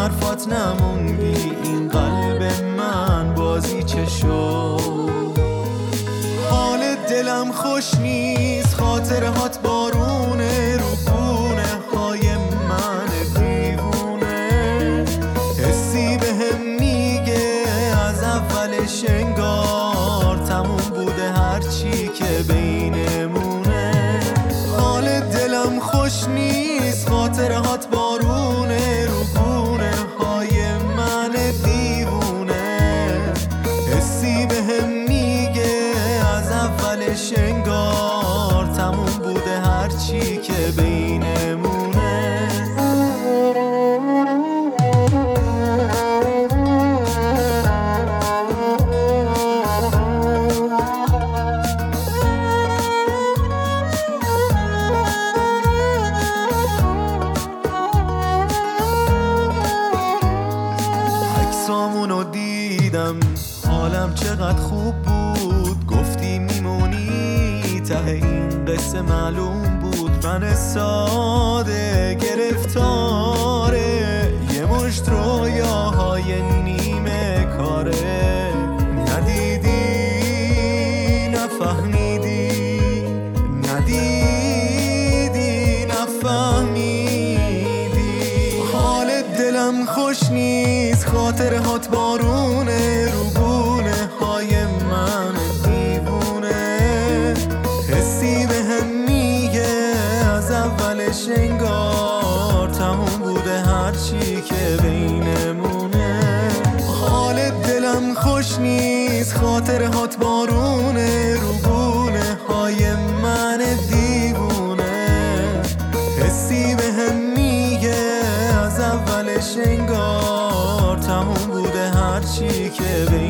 حرفات نموندی، این قلب من بازی چه شد. حال دلم خوش نیست، خاطرهات بارونه رو گونه های من دیوونه. حسی بهم میگه از اولش انگار تموم بوده هرچی که بینمونه. حال دلم خوش نیست، خاطرهات بارونه رو گونه های من دیوونه. حسی بهم میگه از اولش انگار تموم بوده هرچی که بینمونه. عکسامونو دیدم حالم چقدر خوب بود، گفتی میمونی ته این قصه معلوم بود. من ساده گرفتاره یه مشت رویاهای نیمه کاره. ندیدی نفهمیدی، ندیدی نفهمیدی. حال دلم خوش نیست، خاطرهات بارونه رو گونه های من دیوونه. حسی بهم میگه از اولش انگار تموم بوده هرچی که بینمونه. حال دلم خوش نیست، خاطرهات بارونه رو گونه های من دیوونه. حسی بهم میگه از اولش انگار تموم بوده هرچی که